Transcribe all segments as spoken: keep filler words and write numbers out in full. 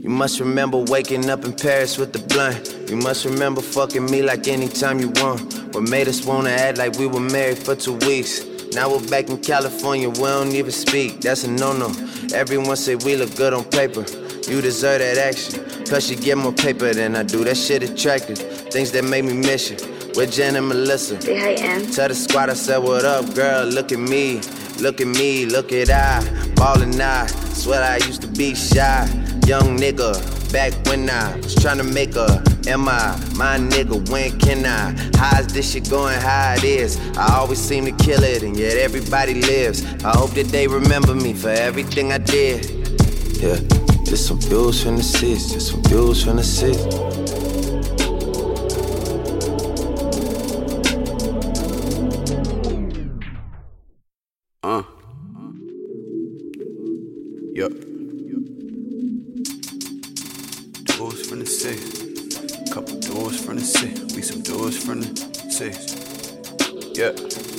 You must remember waking up in Paris with the blunt. You must remember fucking me like anytime you want. What made us wanna act like we were married for two weeks. Now we're back in California, we don't even speak. That's a no-no. Everyone say we look good on paper. You deserve that action. Plus you get more paper than I do. That shit attractive. Things that make me miss you. With Jen and Melissa. Say hi, Em. Tell the squad I said, what up, girl? Look at me. Look at me. Look at I. Ballin' I. Swear I used to be shy. Young nigga. Back when I was tryna make a Am I my nigga? When can I? How's this shit going? How it is? I always seem to kill it, and yet everybody lives. I hope that they remember me for everything I did. Yeah, just some views from the city, just some views from the city. Uh. Yup. Doors from the city. Couple doors from the city. We some doors from the city. Yeah.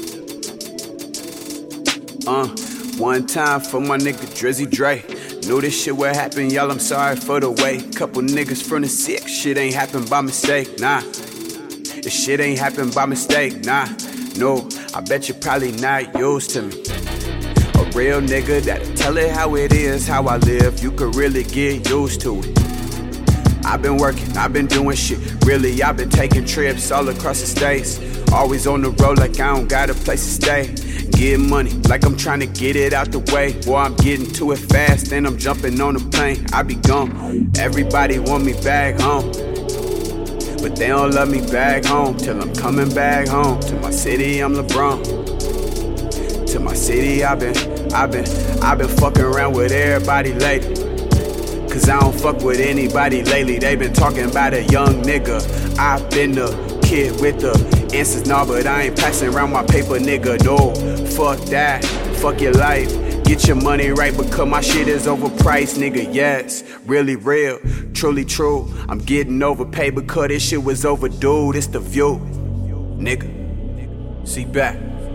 Uh. One time for my nigga Drizzy Dre. Knew this shit would happen, y'all, I'm sorry for the wait. Couple niggas from the six, shit ain't happened by mistake, nah. This shit ain't happened by mistake, nah. No, I bet you probably not used to me. A real nigga that'll tell it how it is, how I live, you could really get used to it. I've been working, I've been doing shit, really, I've been taking trips all across the states. Always on the road like I don't got a place to stay. Getting money like I'm trying to get it out the way. Boy, I'm getting to it fast and I'm jumping on the plane. I be gone, everybody want me back home, but they don't love me back home. Till I'm coming back home. To my city, I'm LeBron. To my city, I've been, I've been, I've been fucking around with everybody lately. Cause I don't fuck with anybody lately. They been talking about a young nigga. I've been the kid with the answers, nah, but I ain't passing around my paper, nigga. No, fuck that, fuck your life. Get your money right because my shit is overpriced, nigga. Yes, really real, truly true. I'm getting overpaid because this shit was overdue. It's the view, nigga. See back.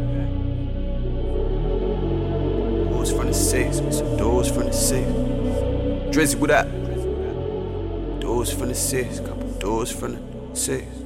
Doors from the six, some doors from the six. Drizzy, what up? Doors from the six, couple doors from the six.